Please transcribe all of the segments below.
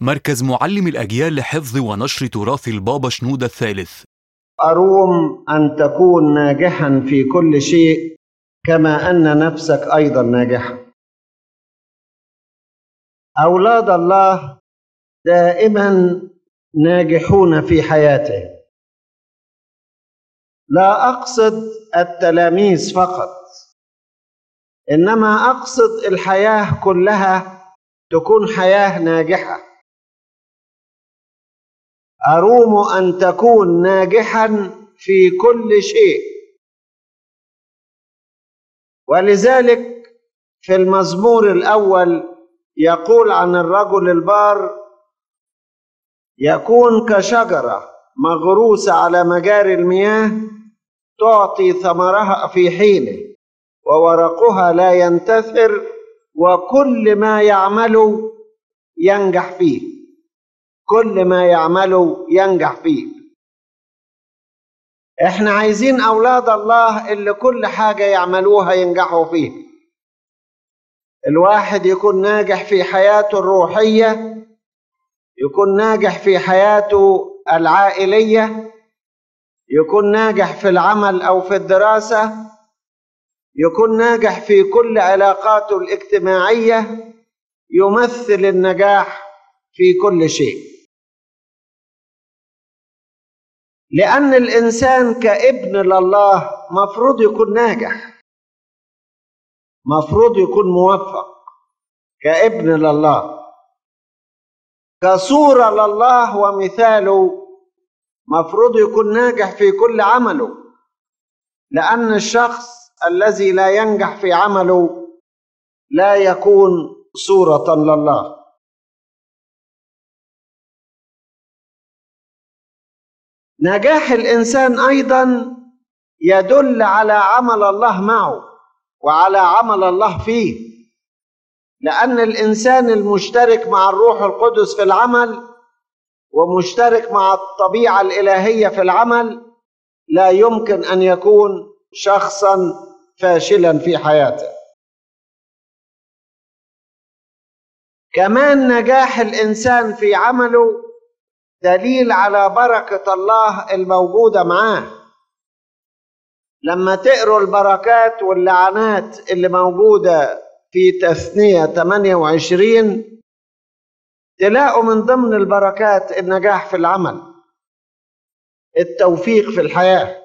مركز معلم الأجيال لحفظ ونشر تراث البابا شنودة الثالث. أروم أن تكون ناجحا في كل شيء كما أن نفسك أيضا ناجحا. أولاد الله دائما ناجحون في حياته. لا أقصد التلاميذ فقط، إنما أقصد الحياة كلها تكون حياة ناجحة. أروم أن تكون ناجحا في كل شيء. ولذلك في المزمور الأول يقول عن الرجل البار: يكون كشجرة مغروسة على مجاري المياه، تعطي ثمرها في حينه، وورقها لا ينتثر، وكل ما يعمله ينجح فيه. كل ما يعمله ينجح فيه. احنا عايزين أولاد الله اللي كل حاجة يعملوها ينجحوا فيه. الواحد يكون ناجح في حياته الروحية، يكون ناجح في حياته العائلية، يكون ناجح في العمل أو في الدراسة، يكون ناجح في كل علاقاته الاجتماعية، يمثل النجاح في كل شيء. لأن الإنسان كابن لله مفروض يكون ناجح، مفروض يكون موفق كابن لله، كصورة لله ومثاله، مفروض يكون ناجح في كل عمله. لأن الشخص الذي لا ينجح في عمله لا يكون صورة لله. نجاح الإنسان أيضا يدل على عمل الله معه وعلى عمل الله فيه. لأن الإنسان المشترك مع الروح القدس في العمل ومشترك مع الطبيعة الإلهية في العمل لا يمكن أن يكون شخصا فاشلا في حياته. كمان نجاح الإنسان في عمله دليل على بركة الله الموجودة معاه. لما تقروا البركات واللعنات اللي موجودة في تثنية 28 تلاقوا من ضمن البركات النجاح في العمل، التوفيق في الحياة.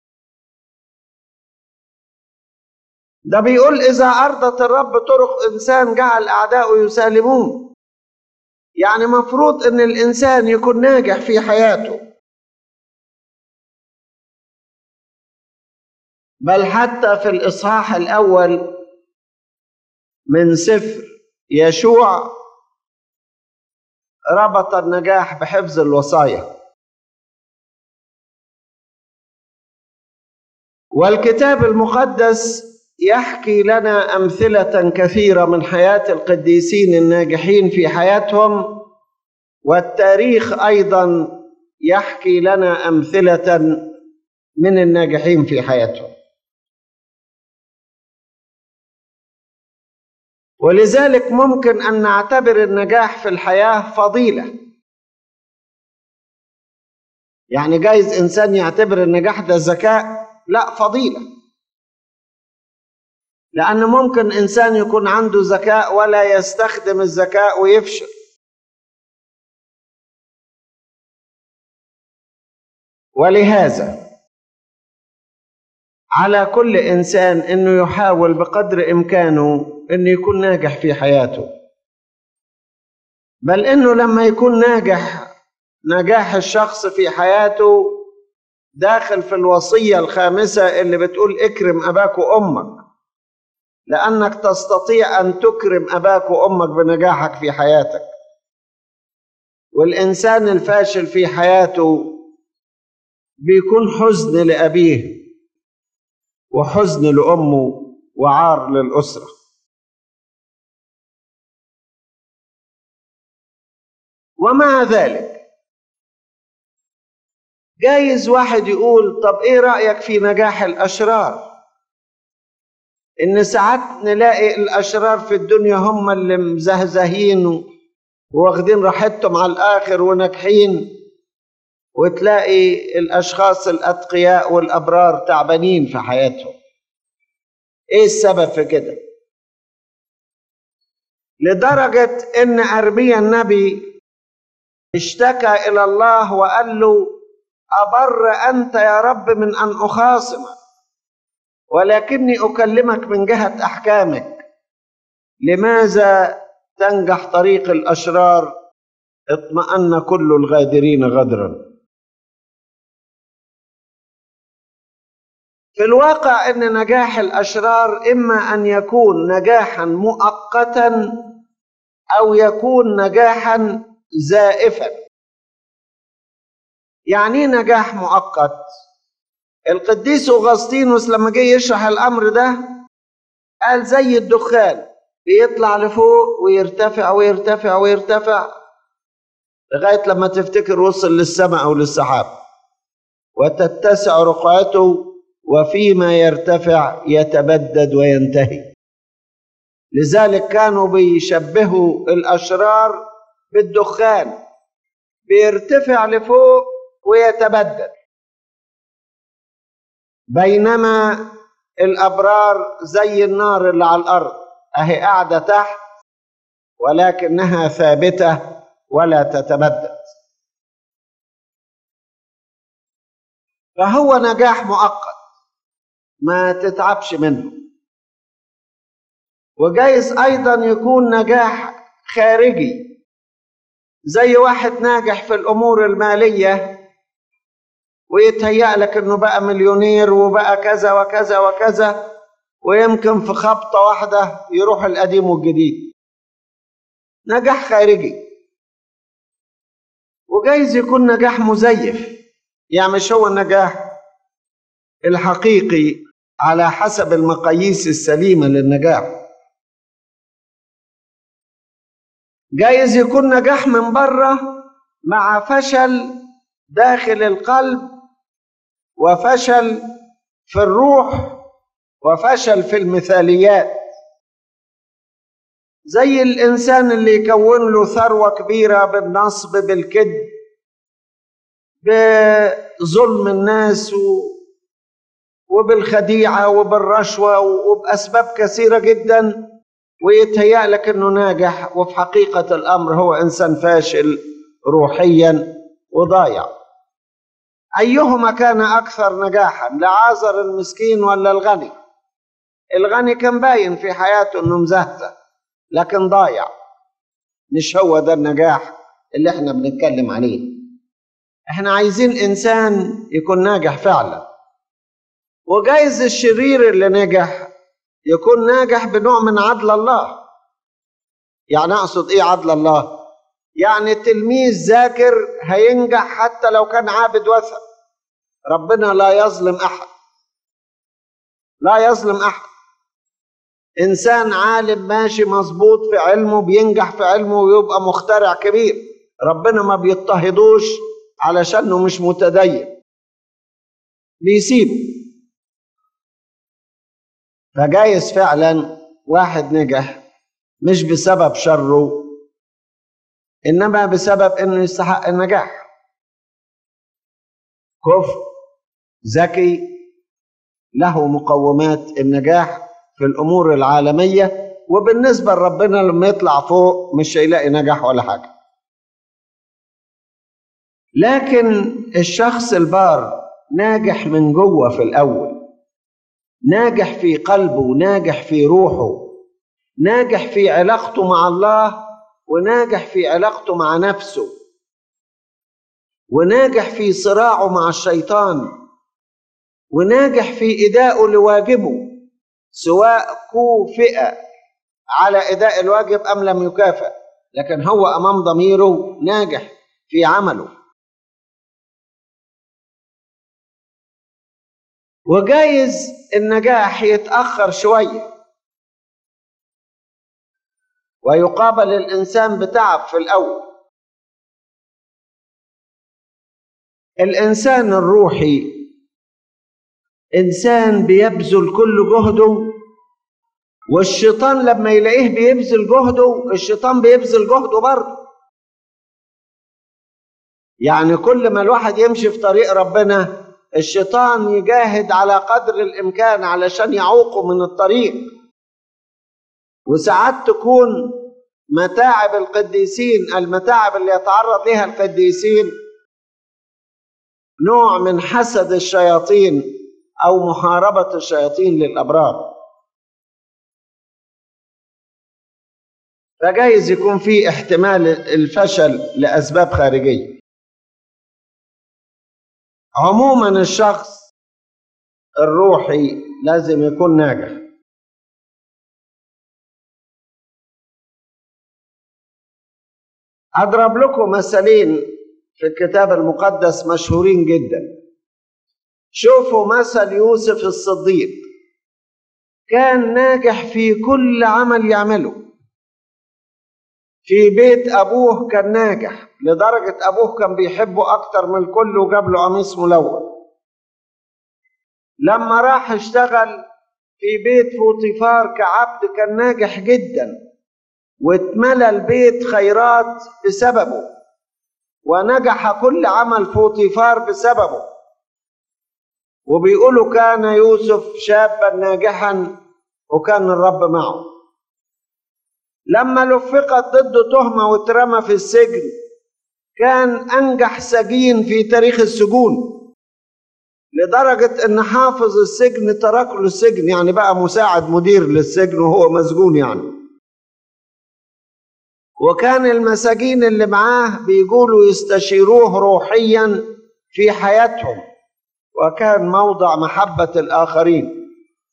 ده بيقول: إذا أرضت الرب طرق إنسان جعل أعداؤه يسالمون. يعني مفروض أن الإنسان يكون ناجح في حياته. بل حتى في الإصحاح الأول من سفر يشوع ربط النجاح بحفظ الوصايا. والكتاب المقدس يحكي لنا أمثلة كثيرة من حياة القديسين الناجحين في حياتهم، والتاريخ أيضا يحكي لنا أمثلة من الناجحين في حياتهم. ولذلك ممكن أن نعتبر النجاح في الحياة فضيلة. يعني جايز إنسان يعتبر النجاح ده ذكاء، لا، فضيلة. لأن ممكن إنسان يكون عنده ذكاء ولا يستخدم الذكاء ويفشل. ولهذا على كل إنسان إنه يحاول بقدر إمكانه إنه يكون ناجح في حياته. بل إنه لما يكون نجاح الشخص في حياته داخل في الوصية الخامسة اللي بتقول: اكرم أباك وأمك، لأنك تستطيع أن تكرم أباك وأمك بنجاحك في حياتك. والإنسان الفاشل في حياته بيكون حزن لأبيه وحزن لأمه وعار للأسرة. ومع ذلك جايز واحد يقول: طب إيه رأيك في نجاح الأشرار؟ إن ساعات نلاقي الأشرار في الدنيا هم اللي مزهزهين واخدين راحتهم على الآخر وناجحين، وتلاقي الأشخاص الأتقياء والأبرار تعبانين في حياتهم. إيه السبب في كده؟ لدرجة إن أرميا النبي اشتكى إلى الله وقال له: أبر أنت يا رب من أن أخاصمك، ولكني أكلمك من جهة أحكامك. لماذا تنجح طريق الأشرار؟ اطمأن كل الغادرين غدرا. في الواقع أن نجاح الأشرار إما أن يكون نجاحا مؤقتا أو يكون نجاحا زائفا. يعني إيه نجاح مؤقت؟ القديس أغسطينوس لما جه يشرح الأمر ده قال زي الدخان بيطلع لفوق ويرتفع ويرتفع ويرتفع لغاية لما تفتكر وصل للسماء أو للسحاب، وتتسع رقعته وفيما يرتفع يتبدد وينتهي. لذلك كانوا بيشبهوا الأشرار بالدخان، بيرتفع لفوق ويتبدد، بينما الأبرار زي النار اللي على الأرض، أهي قاعدة تحت ولكنها ثابتة ولا تتبدد. فهو نجاح مؤقت ما تتعبش منه. وجايز أيضا يكون نجاح خارجي، زي واحد ناجح في الأمور المالية ويتهيأ لك أنه بقى مليونير وبقى كذا وكذا وكذا، ويمكن في خبطة واحدة يروح القديم والجديد. نجاح خارجي. وجايز يكون نجاح مزيف، يعني مش هو النجاح الحقيقي على حسب المقاييس السليمة للنجاح. جايز يكون نجاح من بره مع فشل داخل القلب، وفشل في الروح، وفشل في المثاليات. زي الإنسان اللي يكون له ثروة كبيرة بالنصب، بالكذب، بظلم الناس، وبالخديعة وبالرشوة وبأسباب كثيرة جدا، ويتهيأ لك أنه ناجح، وفي حقيقة الأمر هو إنسان فاشل روحيا وضايع. أيهما كان أكثر نجاحا، لعازر المسكين ولا الغني؟ الغني كان باين في حياته أنه مزهزه لكن ضايع. مش هو ده النجاح اللي احنا بنتكلم عليه. احنا عايزين إنسان يكون ناجح فعلا. وجايز الشرير اللي نجح يكون ناجح بنوع من عدل الله. يعني أقصد إيه عدل الله؟ يعني تلميذ ذاكر هينجح حتى لو كان عابد وثن. ربنا لا يظلم أحد، لا يظلم أحد. إنسان عالم ماشي مظبوط في علمه بينجح في علمه ويبقى مخترع كبير، ربنا ما بيضطهدوش علشانه مش متدين، بيسيب. فجايز فعلا واحد نجح مش بسبب شره، إنما بسبب إنه يستحق النجاح. كفء، ذكي، له مقومات النجاح في الأمور العالمية، وبالنسبة لربنا لما يطلع فوق مش هيلاقي نجاح ولا حاجة. لكن الشخص البار ناجح من جوه في الأول، ناجح في قلبه، ناجح في روحه، ناجح في علاقته مع الله، وناجح في علاقته مع نفسه، وناجح في صراعه مع الشيطان، وناجح في إدائه لواجبه، سواء كوفئ على إداء الواجب أم لم يكافئ، لكن هو أمام ضميره ناجح في عمله. وجايز النجاح يتأخر شوية ويقابل الإنسان بتعب في الأول. الإنسان الروحي إنسان بيبذل كل جهده، والشيطان لما يلاقيه بيبذل جهده الشيطان بيبذل جهده برضه. يعني كل ما الواحد يمشي في طريق ربنا الشيطان يجاهد على قدر الإمكان علشان يعوقه من الطريق. وساعات تكون متاعب القديسين، المتاعب اللي يتعرض لها القديسين، نوع من حسد الشياطين أو محاربة الشياطين للأبرار. فجايز يكون في احتمال الفشل لأسباب خارجية. عموما الشخص الروحي لازم يكون ناجح. أضرب لكم مثالين في الكتاب المقدس مشهورين جدا. شوفوا مثل يوسف الصديق، كان ناجح في كل عمل يعمله. في بيت أبوه كان ناجح لدرجة أبوه كان بيحبه أكتر من الكل وجاب له قميص ملون. لما راح اشتغل في بيت فوطيفار كعبد كان ناجح جدا، واتملى البيت خيرات بسببه، ونجح كل عمل فوطيفار بسببه. وبيقولوا كان يوسف شابا ناجحا وكان الرب معه. لما لفقت ضده تهمة واترمى في السجن كان أنجح سجين في تاريخ السجون، لدرجة أن حافظ السجن ترك له السجن، يعني بقى مساعد مدير للسجن وهو مسجون يعني. وكان المساجين اللي معاه بيقولوا يستشيروه روحيا في حياتهم، وكان موضع محبة الآخرين.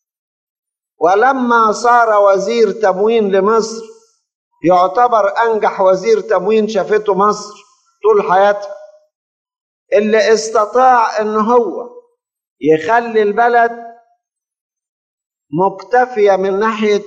ولما صار وزير تموين لمصر يعتبر أنجح وزير تموين شافته مصر طول حياتها، اللي استطاع أن هو يخلي البلد مكتفية من ناحية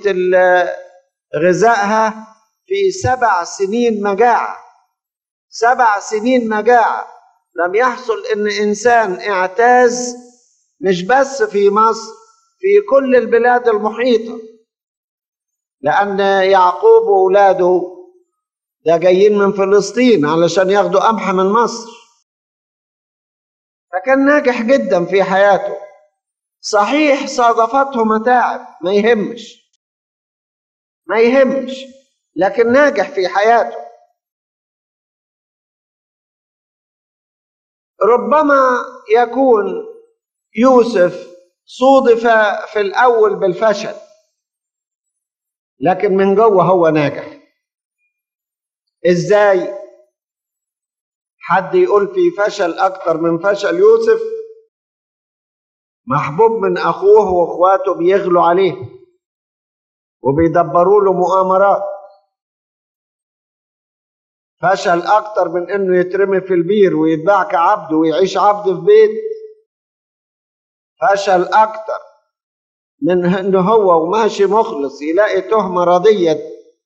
غذائها في 7 سنين مجاعة. 7 سنين مجاعة لم يحصل ان انسان اعتاز، مش بس في مصر، في كل البلاد المحيطة، لان يعقوب واولاده ده جايين من فلسطين علشان ياخدوا قمح من مصر. فكان ناجح جدا في حياته. صحيح صادفته متاعب، ما يهمش، لكن ناجح في حياته. ربما يكون يوسف صودف في الأول بالفشل، لكن من جوه هو ناجح. إزاي؟ حد يقول في فشل أكتر من فشل يوسف؟ محبوب من أخوه وأخواته بيغلوا عليه وبيدبروا له مؤامرات. فشل أكتر من إنه يترمي في البير ويتباع كعبد ويعيش عبد في بيت. فشل أكتر من إنه هو وماشي مخلص يلاقي تهمة ردية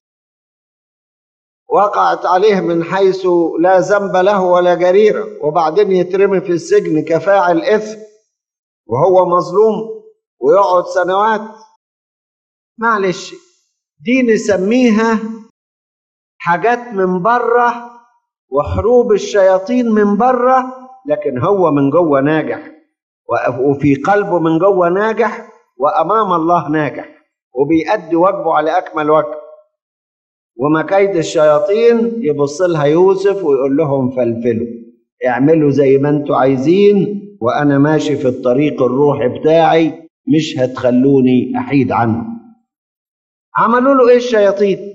وقعت عليه من حيث لا ذنب له ولا جريرة، وبعدين يترمي في السجن كفاعل إثم وهو مظلوم ويقعد سنوات. معلش، دي نسميها حاجات من بره وحروب الشياطين من بره، لكن هو من جوه ناجح، وفي قلبه من جوه ناجح، وأمام الله ناجح، وبيأدي واجبه على أكمل وجه. ومكايد الشياطين يبص لها يوسف ويقول لهم فلفلوا، اعملوا زي ما انتوا عايزين، وأنا ماشي في الطريق الروحي بتاعي، مش هتخلوني أحيد عنه. عملوا له إيه الشياطين؟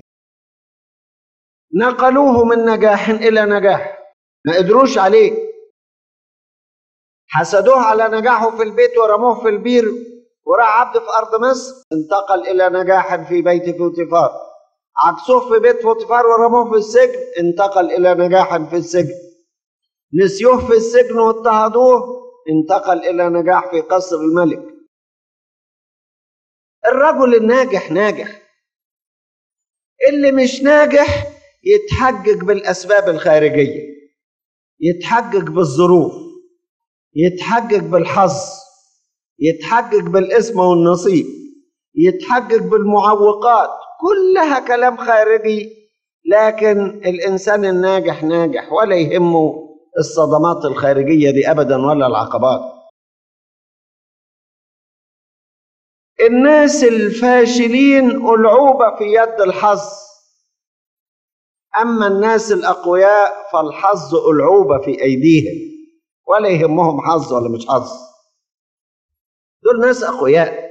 نقلوه من نجاح إلى نجاح، ما قدروش عليه. حسدوه على نجاحه في البيت ورموه في البير وراح عبد في أرض مصر، انتقل إلى نجاح في بيت فوطيفار. عكسوه في بيت فوطيفار ورموه في السجن، انتقل إلى نجاح في السجن. نسيوه في السجن واضطهدوه، انتقل إلى نجاح في قصر الملك. الرجل الناجح ناجح. اللي مش ناجح يتحجج بالأسباب الخارجية، يتحجج بالظروف، يتحجج بالحظ، يتحجج بالاسم والنصيب، يتحجج بالمعوقات، كلها كلام خارجي. لكن الإنسان الناجح ناجح ولا يهمه الصدمات الخارجية دي أبدا ولا العقبات. الناس الفاشلين ألعوبة في يد الحظ، أما الناس الأقوياء فالحظ ألعوبة في أيديهم، ولا يهمهم حظ ولا مش حظ. دول ناس أقوياء.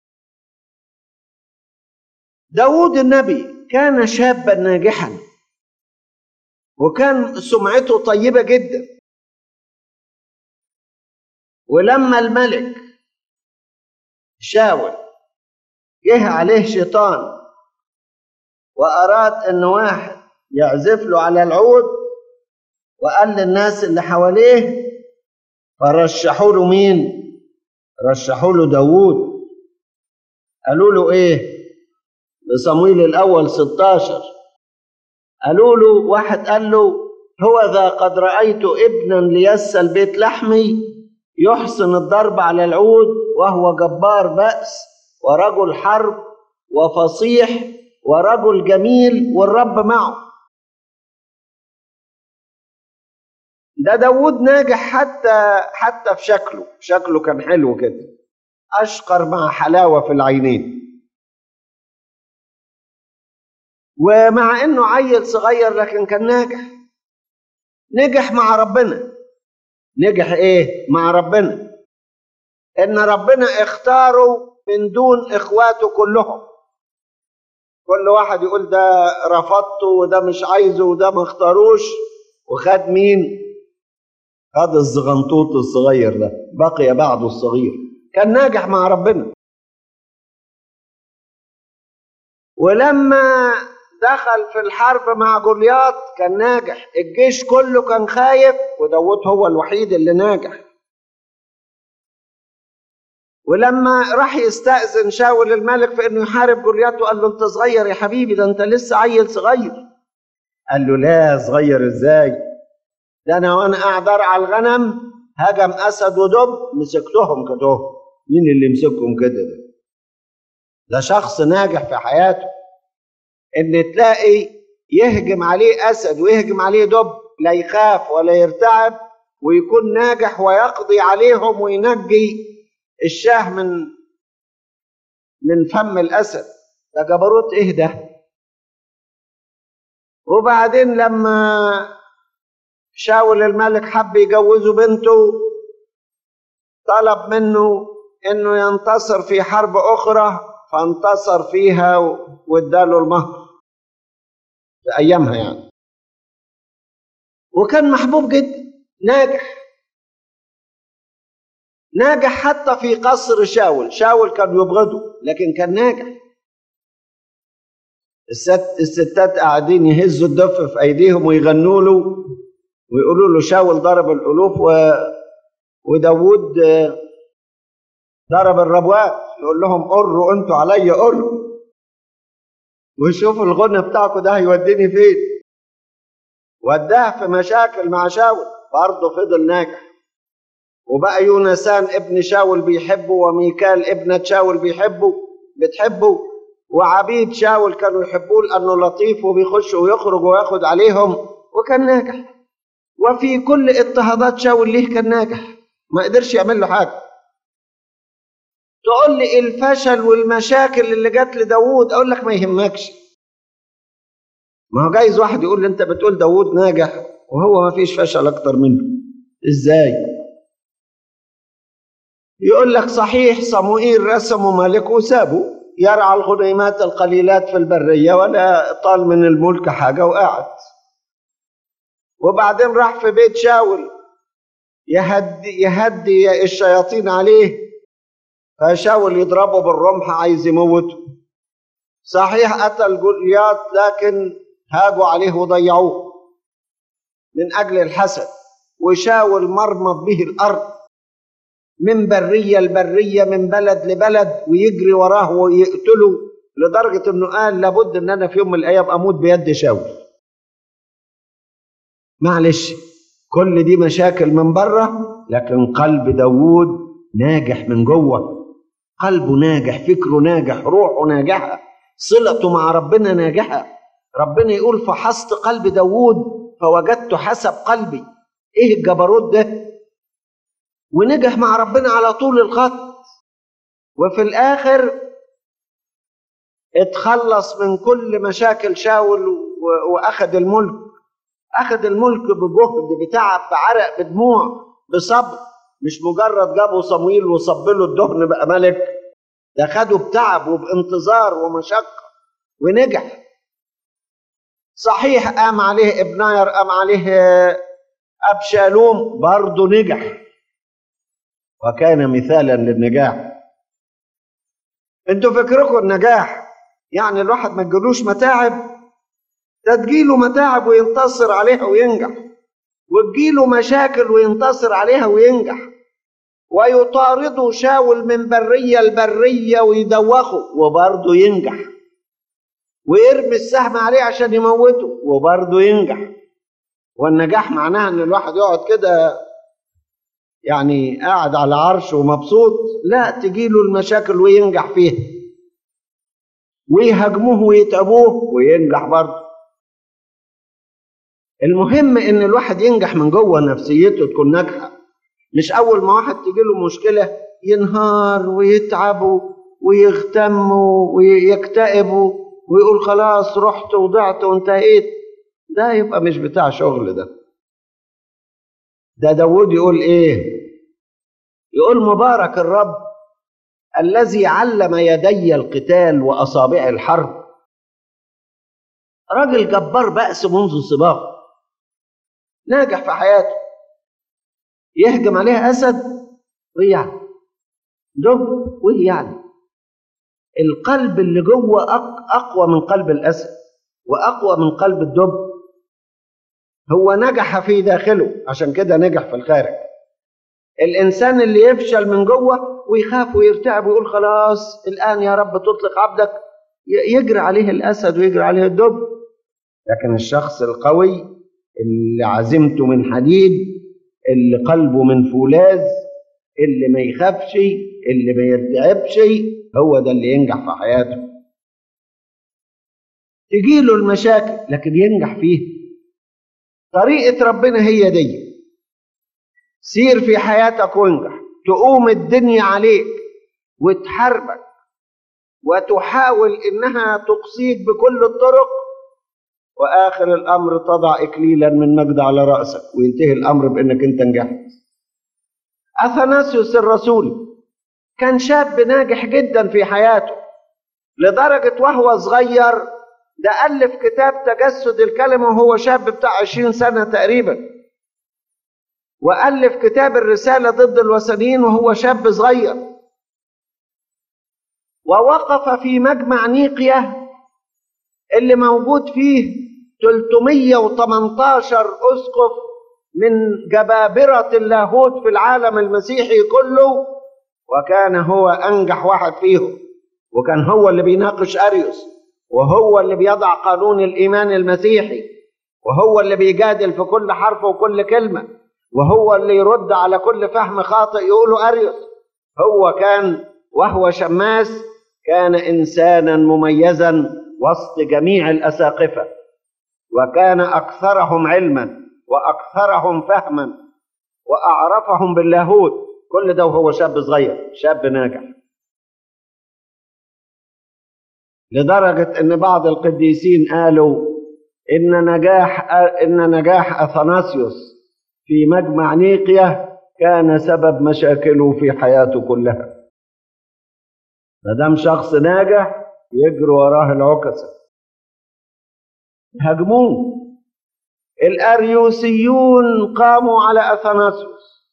داود النبي كان شابا ناجحا، وكان سمعته طيبة جدا، ولما الملك شاول جه عليه شيطان وأراد أن واحد يعزف له على العود، وقال للناس اللي حواليه، فرشحوا له مين؟ رشحوا له داود. قالوا له ايه؟ لصمويل الأول 16 قالوا له، واحد قال له: هو ذا قد رأيت ابنا ليسل بيت لحمي يحسن الضرب على العود، وهو جبار بأس ورجل حرب وفصيح ورجل جميل والرب معه. ده داود ناجح حتى في شكله كان حلو كده، أشقر مع حلاوة في العينين. ومع إنه عيل صغير لكن كان نجح مع ربنا. نجح إيه؟ مع ربنا. إن ربنا اختاره من دون إخواته كلهم. كل واحد يقول ده رفضته وده مش عايزه وده ما اختاروش، وخد مين؟ خد الزغنطوط الصغير ده، بقي بعده الصغير. كان ناجح مع ربنا. ولما دخل في الحرب مع جولياط كان ناجح. الجيش كله كان خايف وداود هو الوحيد اللي ناجح. ولما راح يستأذن شاول الملك في انه يحارب جولياط، وقال له: انت صغير يا حبيبي، ده انت لسه عيل صغير. قال له: لا، صغير ازاي؟ ده انا وانا قاعد ارعى الغنم هجم اسد ودب مسكتهم كده. مين اللي مسكهم كده؟ ده شخص ناجح في حياته. ان تلاقي يهجم عليه اسد ويهجم عليه دب لا يخاف ولا يرتعب، ويكون ناجح ويقضي عليهم وينجي الشاه من فم الاسد. ده جبروت ايه ده؟ وبعدين لما شاول الملك حب يجوزه بنته، طلب منه انه ينتصر في حرب اخرى، فانتصر فيها واداله المهر في ايامها يعني. وكان محبوب جدا، ناجح حتى في قصر شاول كان يبغضه لكن كان ناجح. الستات قاعدين يهزوا الدف في ايديهم ويغنوا له ويقولوا له شاول ضرب الالوف وداود ضرب الربوات. يقول لهم: قروا انتوا عليا قروا، وشوفوا الغنى بتاعكم ده هيوديني فين. وداه في مشاكل مع شاول، برضه فضل ناجح. وبقى يونسان ابن شاول بيحبه، وميكال ابنة شاول بتحبه، وعبيد شاول كانوا يحبوه لأنه لطيف وبيخش ويخرج وياخد عليهم، وكان ناجح. وفي كل اضطهادات شاول ليه كان ناجح، ما قدرش يعمل له حاجة. تقول لي الفشل والمشاكل اللي جات لداود، أقول لك ما يهمكش. ما هو جايز واحد يقول لي أنت بتقول داود ناجح وهو ما فيش فشل أكتر منه. إزاي؟ يقول لك صحيح صموئيل رسموا ملك وسابه يرعى الغنيمات القليلات في البرية ولا طال من الملك حاجة وقعد. وبعدين راح في بيت شاول يهدي الشياطين عليه، فشاول يضربه بالرمح عايز يموته. صحيح قتل جولياط لكن هاجوا عليه وضيعوه من أجل الحسد. وشاول مرمط به الأرض من برية لبرية، من بلد لبلد، ويجري وراه ويقتله، لدرجة انه قال لابد ان انا في يوم من الايام اموت بيد شاول. معلش، كل دي مشاكل من بره، لكن قلب داود ناجح من جوه. قلبه ناجح، فكره ناجح، روحه ناجحة، صلته مع ربنا ناجحة. ربنا يقول: فحصت قلب داود فوجدت حسب قلبي. ايه الجبروت ده؟ ونجح مع ربنا على طول الخط، وفي الاخر اتخلص من كل مشاكل شاول واخذ الملك. اخذ الملك بجهد، بتعب، بعرق، بدموع، بصبر. مش مجرد جابوا صمويل وصب له الدهن بقى ملك، ده خده بتعب وبانتظار ومشقه ونجح. صحيح قام عليه ابناير، قام عليه ابشالوم، برضه نجح وكان مثالا للنجاح. انتوا فكركم النجاح يعني الواحد ما تجيلوش متاعب؟ ده تجيله متاعب وينتصر عليها وينجح، وتجيله مشاكل وينتصر عليها وينجح، ويطارده شاول من برية لبرية ويدوخه وبرضه ينجح، ويرمي السهم عليه عشان يموته وبرضه ينجح. والنجاح معناها ان الواحد يقعد كده يعني قاعد على عرش ومبسوط؟ لا، تجيله المشاكل وينجح فيها، ويهاجموه ويتعبوه وينجح برضه. المهم ان الواحد ينجح من جوه، نفسيته تكون ناجحه، مش اول ما واحد تجيله مشكله ينهار ويتعب ويغتم ويكتئب ويقول خلاص رحت وضعت وانتهيت. ده يبقى مش بتاع شغل. ده داود يقول ايه؟ يقول مبارك الرب الذي علم يدي القتال واصابع الحرب. راجل جبار بأس منذ صباه، ناجح في حياته، يهجم عليه اسد ويعني دب ويعني القلب اللي جوه اقوى من قلب الاسد واقوى من قلب الدب. هو نجح في داخله، عشان كده نجح في الخارج. الانسان اللي يفشل من جوه ويخاف ويرتعب ويقول خلاص الان يا رب تطلق عبدك، يجري عليه الاسد ويجري عليه الدب. لكن الشخص القوي اللي عزيمته من حديد، اللي قلبه من فولاذ، اللي ما يخافش، اللي ما يرتعبش، هو ده اللي ينجح في حياته. تجيله المشاكل لكن ينجح فيها. طريقة ربنا هي دي. سير في حياتك وانجح. تقوم الدنيا عليك وتحاربك وتحاول انها تقصيك بكل الطرق، واخر الامر تضع اكليلا من مجد على راسك وينتهي الامر بانك انت نجحت. اثناسيوس الرسول كان شاب ناجح جدا في حياته، لدرجة وهو صغير ده ألف كتاب تجسد الكلمة وهو شاب بتاع 20 سنة تقريبا، وألف كتاب الرسالة ضد الوثنيين وهو شاب صغير، ووقف في مجمع نيقيا اللي موجود فيه 318 أسقف من جبابرة اللاهوت في العالم المسيحي كله، وكان هو أنجح واحد فيهم، وكان هو اللي بيناقش أريوس، وهو اللي بيضع قانون الإيمان المسيحي، وهو اللي بيجادل في كل حرف وكل كلمة، وهو اللي يرد على كل فهم خاطئ يقوله أريوس. هو كان وهو شماس كان إنسانا مميزا وسط جميع الأساقفة، وكان أكثرهم علما وأكثرهم فهما وأعرفهم باللاهوت، كل ده وهو شاب صغير، شاب ناجح. لدرجة أن بعض القديسين قالوا إن نجاح أثناسيوس في مجمع نيقيا كان سبب مشاكله في حياته كلها. مادام شخص ناجح يجري وراه العكسة، هاجموه. الأريوسيون قاموا على أثناسيوس،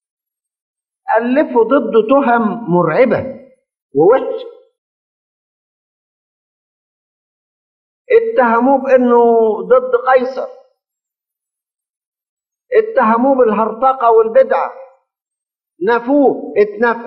ألفوا ضده تهم مرعبة ووحشة. اتهموه بأنه ضد قيصر، اتهموه بالهرطقة والبدعة، نفوه،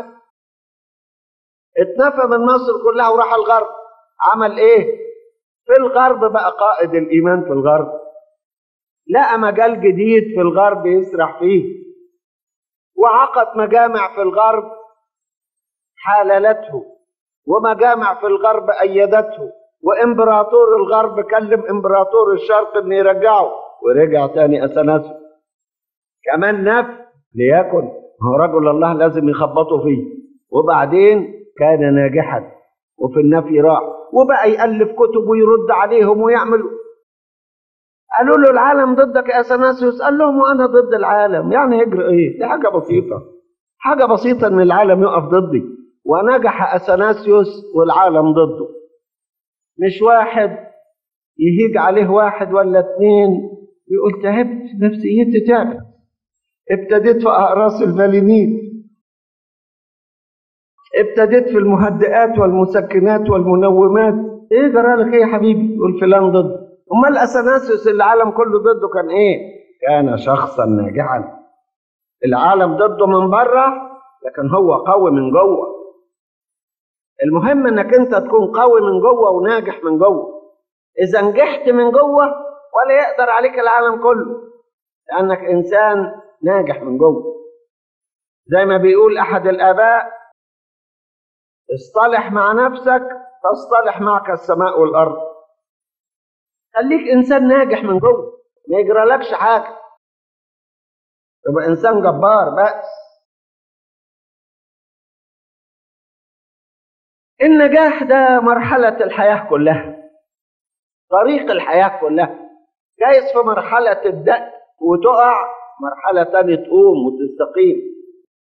اتنفى من مصر كلها وراح الغرب. عمل ايه؟ في الغرب بقى قائد الإيمان في الغرب، لقى مجال جديد في الغرب يسرح فيه، وعقد مجامع في الغرب حاللته، ومجامع في الغرب أيدته، وإمبراطور الغرب كلم إمبراطور الشرق إنه يرجعه، ورجع تاني أثناسيوس. كمان نفي ليكن، هو رجل الله لازم يخبطوا فيه. وبعدين كان ناجحا، وفي النفي راح وبقى يألف كتب ويرد عليهم ويعمل. قالوا له العالم ضدك يا اثناسيوس، قال لهم وانا ضد العالم؟ يعني يجري ايه؟ دي حاجه بسيطه، حاجه بسيطه ان العالم يقف ضدي. ونجح اثناسيوس والعالم ضده. مش واحد يهيج عليه واحد ولا اتنين يقول تعبت، نفسيتي تعبت، ابتديت في اقراص الفالينيل، ابتديت في المهدئات والمسكنات والمنومات. ايه جرى لك ايه يا حبيبي؟ يقول فلان ضد. امال اثناسيوس اللي العالم كله ضده كان ايه؟ كان شخصا ناجحا. العالم ضده من بره لكن هو قوي من جوه. المهم انك انت تكون قوي من جوه وناجح من جوه. اذا نجحت من جوه ولا يقدر عليك العالم كله، لانك انسان ناجح من جوه. زي ما بيقول احد الاباء: اصطلح مع نفسك تصطلح معك السماء والارض. خليك انسان ناجح من جوه، ما يجرالكش حاجه، تبقى انسان جبار. بس النجاح ده مرحله الحياه كلها، طريق الحياه كلها. جايز في مرحله تبدا وتقع، مرحله تانية تقوم وتستقيم.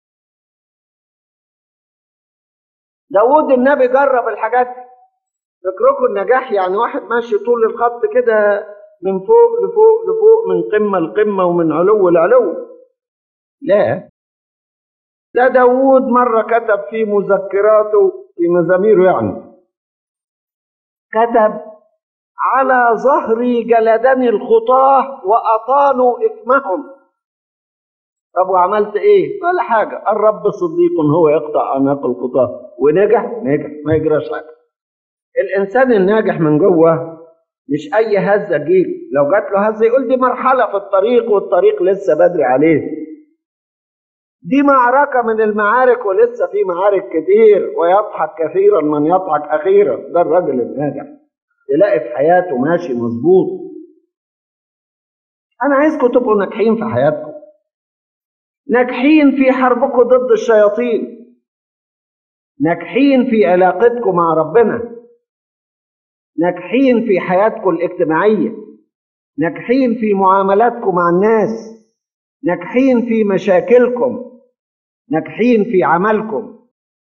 داود النبي جرب الحاجات دي. فكركم النجاح يعني واحد ماشي طول الخط كده من فوق لفوق لفوق، من قمة لقمة ومن علو لعلو. لا، ده داود مرة كتب في مذكراته في مزاميره، يعني كتب: على ظهري جلدني الخطاة وأطالوا إثمهم. طب وعملت إيه؟ ولا حاجة. الرب صديق هو يقطع أعناق الخطاة. ونجح، ما يجراش حاجة. الإنسان الناجح من جوه مش أي هزة تجيله. لو جات له هزة يقول دي مرحلة في الطريق والطريق لسه بدري عليه، دي معركة من المعارك ولسه في معارك كتير، ويضحك كثيرا من يضحك أخيرا. ده الراجل الناجح، تلاقي في حياته ماشي مظبوط. أنا عايزكم تبقوا ناجحين في حياتكم، ناجحين في حربكم ضد الشياطين، ناجحين في علاقتكم مع ربنا، ناجحين في حياتكم الاجتماعية، ناجحين في معاملاتكم مع الناس، ناجحين في مشاكلكم، ناجحين في عملكم.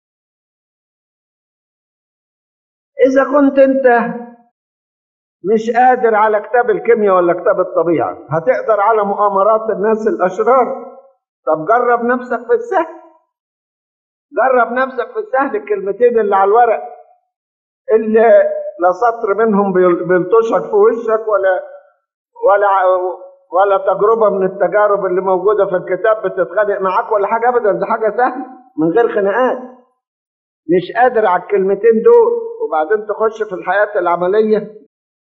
إذا كنت أنت مش قادر على كتاب الكيمياء ولا كتاب الطبيعة، هتقدر على مؤامرات الناس الأشرار. طب جرب نفسك في السهل، جرب نفسك في السهل. الكلمتين اللي على الورق اللي لا سطر منهم بيلطشك في وشك ولا ولا تجربة من التجارب اللي موجودة في الكتاب بتتخانق معاك ولا حاجة أبدا. دي حاجة سهلة من غير خناقات. مش قادر على الكلمتين دول وبعدين تخش في الحياة العملية.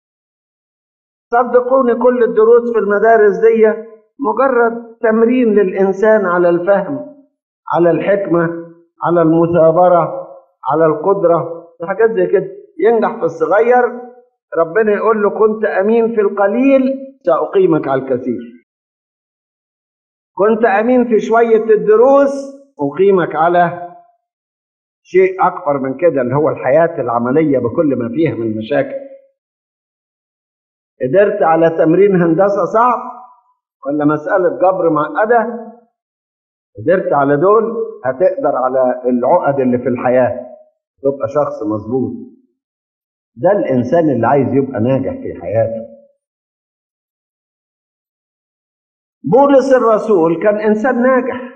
صدقوني كل الدروس في المدارس دي مجرد تمرين للإنسان على الفهم، على الحكمة، على المثابرة، على القدرة، حاجات زي كده. ينجح في الصغير، ربنا يقول له كنت أمين في القليل سأقيمك على الكثير. كنت أمين في شوية الدروس أقيمك على شيء أكبر من كده، اللي هو الحياة العملية بكل ما فيها من مشاكل. قدرت على تمرين هندسة صعب ولا مسألة جبر معقدة، قدرت على دول، هتقدر على العقد اللي في الحياة، تبقى شخص مظبوط. ده الإنسان اللي عايز يبقى ناجح في حياته. بولس الرسول كان إنسان ناجح.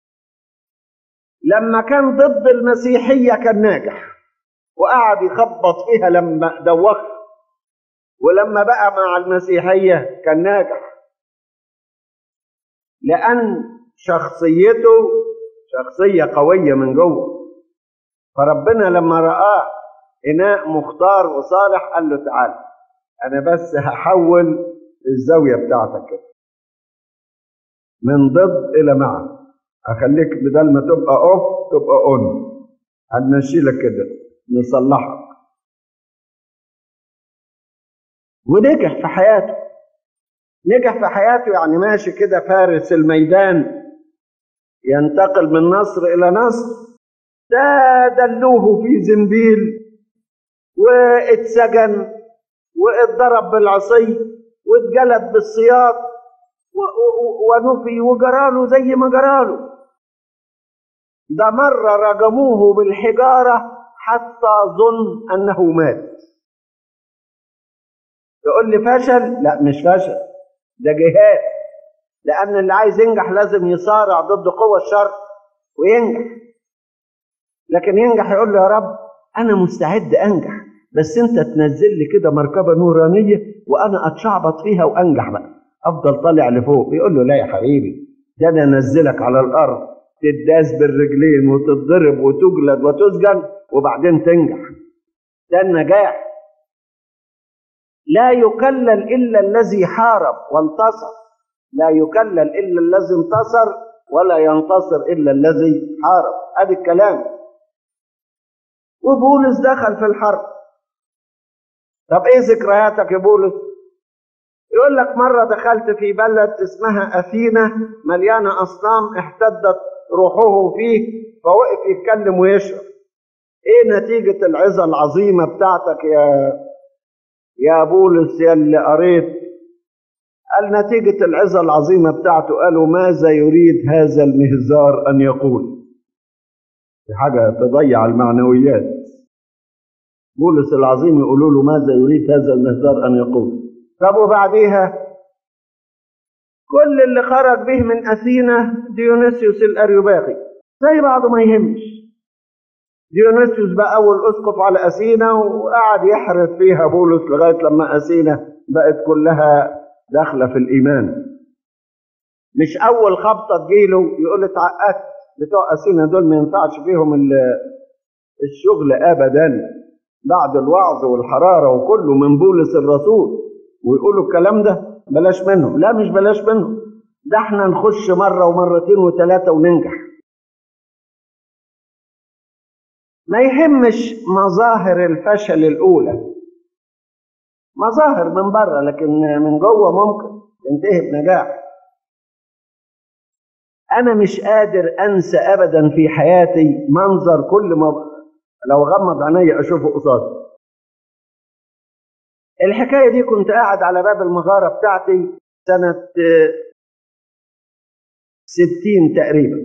لما كان ضد المسيحية كان ناجح وقعد يخبط فيها لما دوخ، ولما بقى مع المسيحية كان ناجح، لأن شخصيته شخصية قوية من جوه. فربنا لما رآه إناء مختار وصالح قال له تعال، أنا بس هحول الزاوية بتاعتك كده من ضد إلى مع، هخليك بدل ما تبقى أوف تبقى أون، هنمشيلك كده نصلحك. ونجح في حياته. نجح في حياته، يعني ماشي كده فارس الميدان ينتقل من نصر إلى نصر. ده دلوه في زنبيل واتسجن واتضرب بالعصي واتجلد بالسياط ونفي وجراله زي ما جراله. ده مرة رجموه بالحجارة حتى ظن أنه مات. يقول لي فشل؟ لا مش فشل، ده جهاد. لأن اللي عايز ينجح لازم يصارع ضد قوى الشر وينجح. لكن ينجح يقول له يا رب أنا مستعد أنجح، بس أنت تنزل لي كده مركبة نورانية وأنا أتشعبط فيها وأنجح بقى، أفضل طالع لفوق. يقول له لا يا حبيبي، ده أنا أنزلك على الأرض تداس بالرجلين وتتضرب وتجلد وتسجن وبعدين تنجح. ده النجاح. لا يكلل إلا الذي حارب وانتصر، لا يكلل إلا الذي انتصر، ولا ينتصر إلا الذي حارب. هذا الكلام. وبولس دخل في الحرب. طب إيه ذكرياتك يا بولس؟ يقول لك مرة دخلت في بلد اسمها أثينا مليانة أصنام، احتدت روحه فيه فوقف يتكلم ويشرب. إيه نتيجة العظة العظيمة بتاعتك يا بولس يا اللي قريت؟ قال نتيجة العظة العظيمة بتاعته قالوا ماذا يريد هذا المهزار أن يقول؟ دي حاجة تضيع المعنويات. بولس العظيم يقولوا له ماذا يريد هذا المهزار أن يقول؟ طب وبعديها كل اللي خرج به من أثينا ديونيسيوس الأريوباغي زي بعضه ما يهمش. ديونيسيوس بقى أول أسقف على أثينا وقعد يحرث فيها بولس لغاية لما أثينا بقت كلها داخلة في الإيمان. مش أول خبطة تجيله يقول اتعقدت. بتوع أثينا دول ما ينفعش فيهم الشغل أبدا بعد الوعظ والحرارة وكله من بولس الرسول، ويقولوا الكلام ده بلاش منه. لا مش بلاش منه، ده احنا نخش مرة ومرتين وثلاثة وننجح. ما يهمش مظاهر الفشل الأولى، مظاهر من بره، لكن من جوه ممكن تنتهي بنجاح. أنا مش قادر أنسى أبدا في حياتي منظر كل ما لو غمض عيني أشوفه قصادي. الحكاية دي كنت قاعد على باب المغارة بتاعتي سنة 60 تقريبا،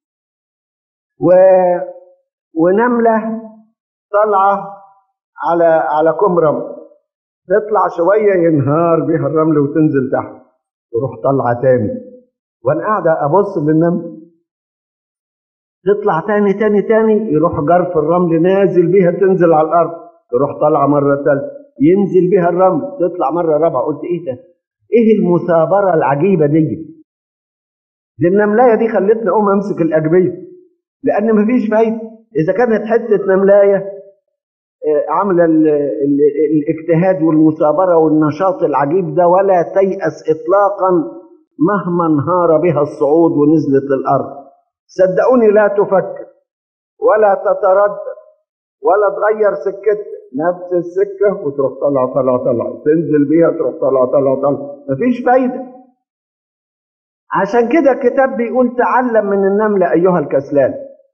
ونملة طالعة على كوم رمل، تطلع شوية ينهار بيها الرمل وتنزل تحت، تروح طالعة تاني، وأنا قاعدة أبص للنملة تطلع تاني يروح جرف الرمل نازل بيها تنزل على الأرض، تروح طالعة مرة ثالثة ينزل بيها الرمل تطلع مرة رابعة. قلت إيه ده؟ إيه المثابرة العجيبة دي النملاية دي خلتني أقوم أمسك الأجبية، لأن مفيش فايدة. إذا كانت حتة نملاية عاملة الاجتهاد والمثابرة والنشاط العجيب ده ولا تيأس إطلاقا مهما انهار بها الصعود ونزلت للأرض، صدقوني لا تفكر ولا تتردد ولا تغير سكتك، نفس السكة وتروح طلع تنزل بيها تروح طلع مفيش فايدة. عشان كده الكتاب بيقول تعلم من النملة أيها الكسلان.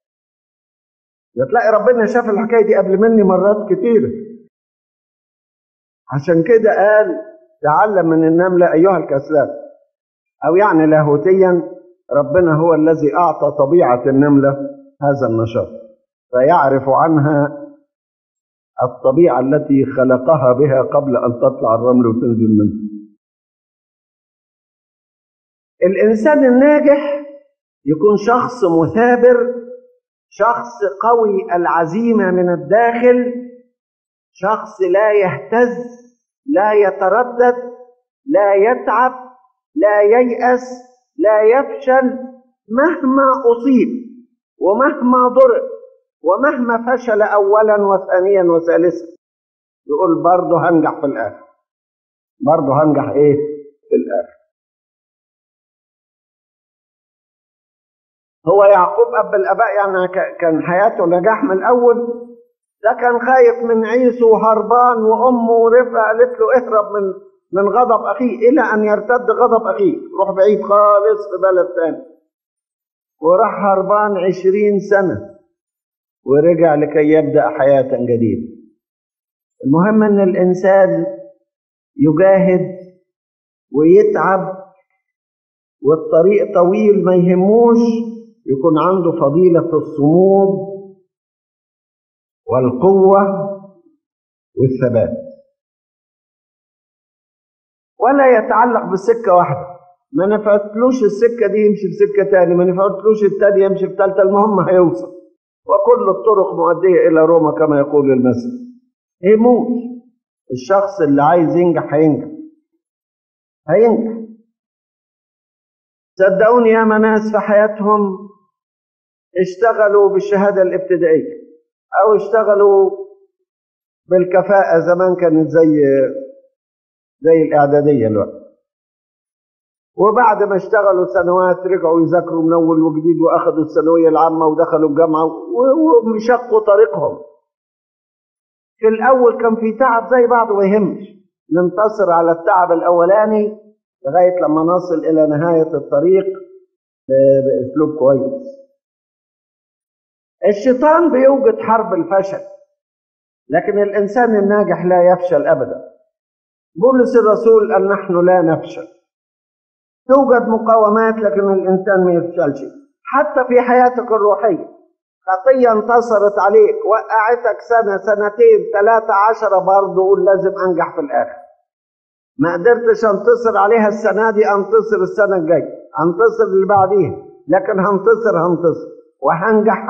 تلاقي ربنا شاف الحكاية دي قبل مني مرات كتير، عشان كده قال تعلم من النملة أيها الكسلان. أو يعني لاهوتيا ربنا هو الذي أعطى طبيعة النملة هذا النشاط، فيعرف عنها الطبيعة التي خلقها بها قبل أن تطلع الرمل وتنزل منه. الإنسان الناجح يكون شخص مثابر، شخص قوي العزيمة من الداخل، شخص لا يهتز، لا يتردد، لا يتعب، لا ييأس، لا يفشل مهما أصيب ومهما ضرب ومهما فشل أولا وثانيا وثالثا، يقول برضه هنجح في الآخر، برضه هنجح إيه في الآخر. هو يعقوب أب الآباء يعني كان حياته نجاح من الأول، ده كان خايف من عيسو وهربان، وأمه رفقة قالت له اهرب من غضب أخيه إلى أن يرتد غضب أخيه، روح بعيد خالص في بلد تاني، وراح هربان 20 سنة ورجع لكي يبدأ حياة جديدة. المهم أن الإنسان يجاهد ويتعب، والطريق طويل ما يهموش، يكون عنده فضيلة الصمود والقوة والثبات، ولا يتعلق بسكة واحدة. ما نفعتلوش السكة دي يمشي في سكة تاني، ما نفعتلوش التاني يمشي في تالتة، المهم هيوصل. وكل الطرق مؤدية إلى روما كما يقول المثل. يهموش الشخص اللي عايز ينجح هينجح. صدقوني يا ناس في حياتهم اشتغلوا بالشهادة الابتدائية أو اشتغلوا بالكفاءة، زمان كانت زي الإعدادية الوقت، وبعد ما اشتغلوا سنوات رجعوا يذاكروا من أول وجديد، وأخذوا الثانوية العامة ودخلوا الجامعة ومشقوا طريقهم. في الأول كان في تعب زي بعض، ويهمش ننتصر على التعب الأولاني لغاية لما نصل إلى نهاية الطريق بأسلوب كويس. الشيطان بيوجد حرب الفشل، لكن الإنسان الناجح لا يفشل أبدا. بولس الرسول قال نحن لا نفشل. توجد مقاومات لكن الإنسان ما يفشلش. حتى في حياتك الروحية خطية انتصرت عليك، وقعتك سنة سنتين 13، برضه قول لازم أنجح في الآخر. ما قدرتش أنتصر عليها السنة دي، أنتصر السنة الجاية، أنتصر اللي بعديها، لكن هنتصر وهنجح.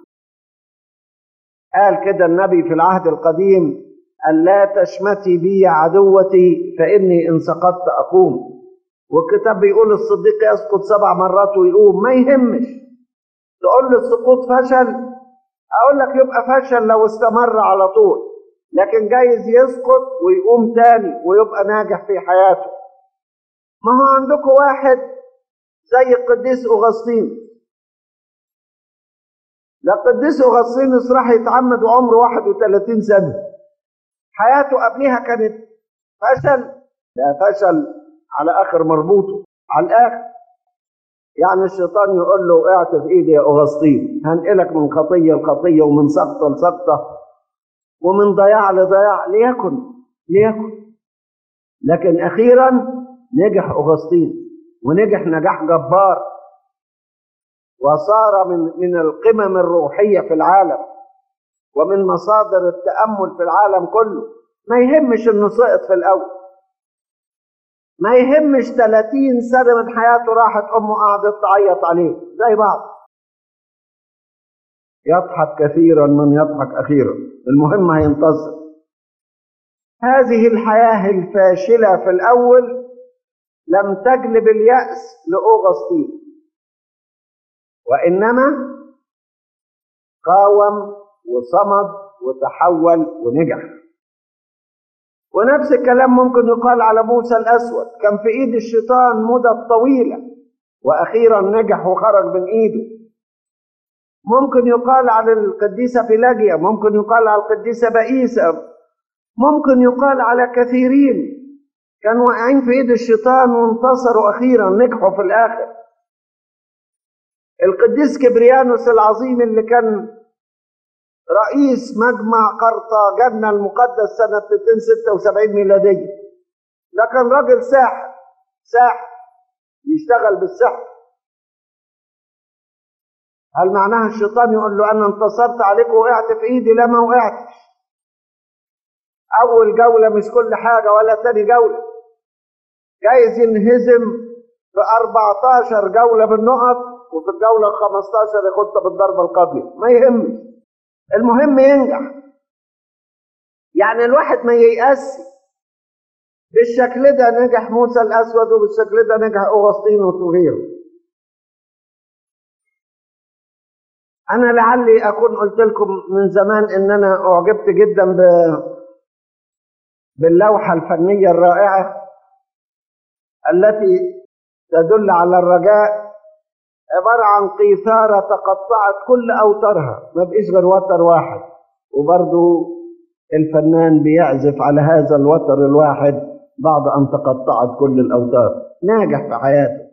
قال كده النبي في العهد القديم: ألا تشمتي بي يا عدوتي فإني إن سقطت أقوم. والكتاب بيقول الصديق يسقط 7 مرات ويقوم. ما يهمش تقول لي السقوط فشل، أقول لك يبقى فشل لو استمر على طول، لكن جايز يسقط ويقوم تاني ويبقى ناجح في حياته. ما هو عندكم واحد زي القديس أغسطين. ده القديس أغسطين راح يتعمد وعمره 31 سنة، حياته قبلها كانت فشل. لا، فشل على آخر مربوطه، على الآخر. يعني الشيطان يقول له وقعت في إيدي يا أغسطين، هنقلك من خطية لخطية ومن سقطة لسقطة ومن ضياع لضياع، ليكن. لكن أخيرا نجح أغسطين، ونجح نجاح جبار، وصار من القمم الروحية في العالم ومن مصادر التأمل في العالم كله. ما يهمش إنه سقط في الأول، ما يهمش 30 سنة من حياته راحت أمه قعدت تعيط عليه زي بعض. يضحك كثيرا من يضحك أخيرا، المهم هينتصر. هذه الحياة الفاشلة في الأول لم تجلب اليأس لأغسطين، وإنما قاوم وصمد وتحول ونجح. ونفس الكلام ممكن يقال على موسى الأسود، كان في إيد الشيطان مدة طويلة وأخيرا نجح وخرج من إيده. ممكن يقال على القديسة بيلاجيا، ممكن يقال على القديسة بائسة، ممكن يقال على كثيرين كانوا واقعين في إيد الشيطان وانتصروا أخيرا، نجحوا في الآخر. القديس كبريانوس العظيم اللي كان رئيس مجمع قرطاجنة المقدس سنة 276 ميلادية، ده كان راجل ساحر يشتغل بالسحر. هل معناها الشيطان يقول له أنا انتصرت عليك ووقعت في إيدي؟ لا، ما وقعتش. أول جولة مش كل حاجة، ولا تاني جولة. جايز ينهزم في 14 جولة بالنقط، وفي الجولة 15 ياخدها بالضربة القاضية، ما يهمش، المهم ينجح. يعني الواحد ما ييأس. بالشكل ده نجح موسى الأسود، وبالشكل ده نجح أغسطين وغيره. أنا لعلي أكون قلت لكم من زمان إن أنا أعجبت جدا باللوحة الفنية الرائعة التي تدل على الرجاء، عبارة عن قيثارة تقطعت كل أوتارها، ما بقيش غير وتر واحد، وبرضو الفنان بيعزف على هذا الوتر الواحد بعد أن تقطعت كل الأوتار، ناجح في حياته.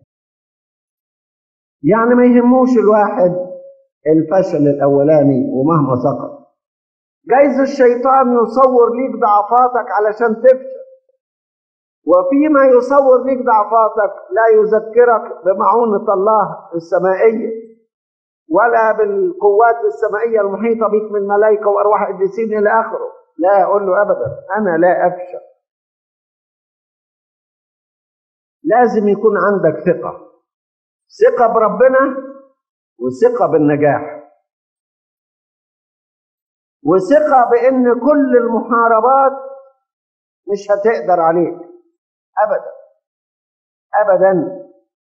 يعني ما يهموش الواحد الفشل الأولاني ومهما سقط. جايز الشيطان يصور ليك ضعفاتك علشان تفشل، وفيما يصور ليك ضعفاتك لا يذكرك بمعونة الله السمائية ولا بالقوات السمائية المحيطة بك من ملائكة وأرواح قديسين إلى آخره. لا أقول له أبدا أنا لا أفشل. لازم يكون عندك ثقة بربنا، وثقة بالنجاح، وثقة بأن كل المحاربات مش هتقدر عليك أبدا أبدا.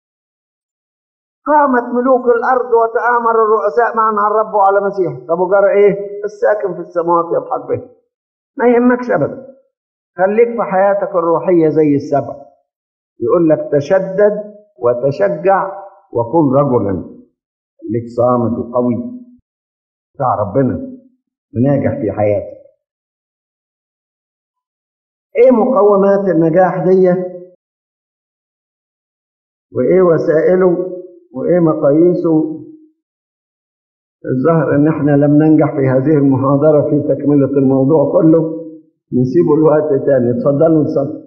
قامت ملوك الأرض وتآمر الرؤساء معا على الرب وعلى مسيح. طب وجرى إيه؟ الساكن في السماوات يضحك به. ما يهمكش أبدا. خليك في حياتك الروحية زي السبع. يقول لك تشدد وتشجع وكن رجلا. خليك صامت وقوي بتاع ربنا وناجح في حياتك. ايه مقومات النجاح دي؟ وايه وسائله؟ وايه مقاييسه؟ الظاهر ان احنا لم ننجح في هذه المحاضرة في تكملة الموضوع كله، نسيبه الوقت تاني. اتفضلوا نصلي.